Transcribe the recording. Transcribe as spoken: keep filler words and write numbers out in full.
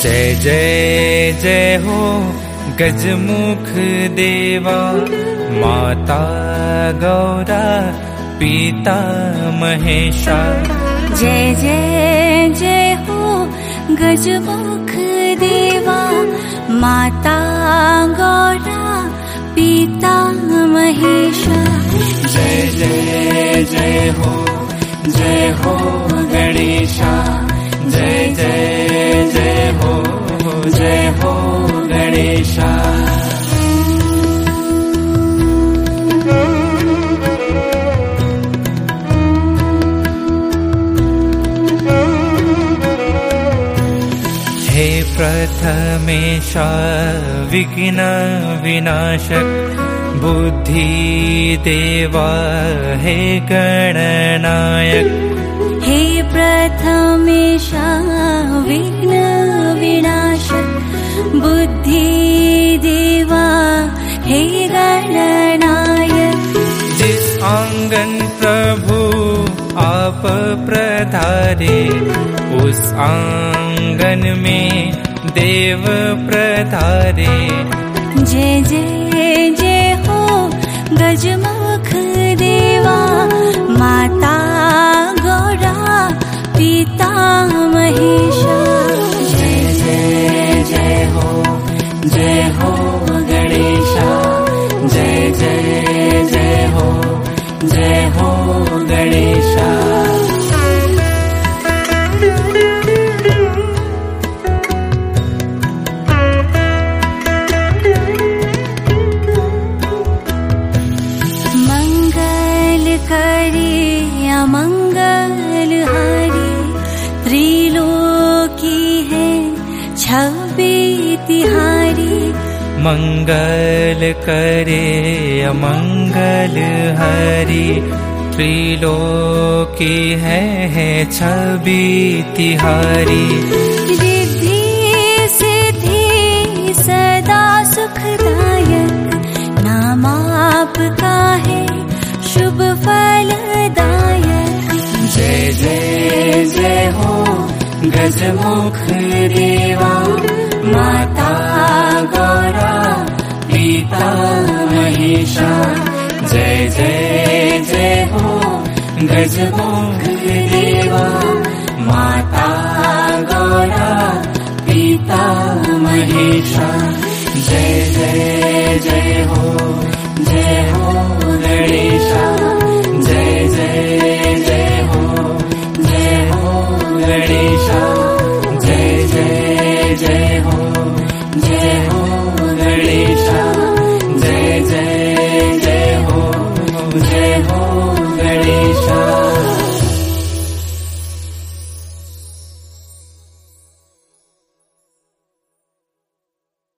जय जय जय हो गजमुख देवा, माता गौरा पिता महेशा। जय जय जय हो गजमुख देवा, माता गौरा पिता महेशा। जय जय जय हो जय हो गणेशा, जय जय जय हो जय हो गणेशा। हे प्रथमेशा विघ्न विनाशक, बुद्धि देवा हे गणनायक। हे प्रथमेशा विघ्न विनाशक, बुद्धि देवा हे गणनायक। जिस आंगन प्रभु आप प्रधारे, उस आंगन में देव प्रधारे। जय जय जय हो गजमुख देवा, माता गौरा पिता महेशा। जय जय जय हो जय हो गणेशा, जय जय जय हो जय हो गणेशा। करे अमंगल हारी, त्रिलोकी है छवि तिहारी। मंगल करे अमंगल हरि, त्रिलोकी है है छवि तिहारी। रिद्धि सिद्धि सदा सुखदायक, नाम आपका है शुभ फलदायक। जय जय जय हो गजमुख देवा, माता गौरा पिता महेशा। जय जय जय हो गजमुख देवा, माता गौरा पिता महेशा।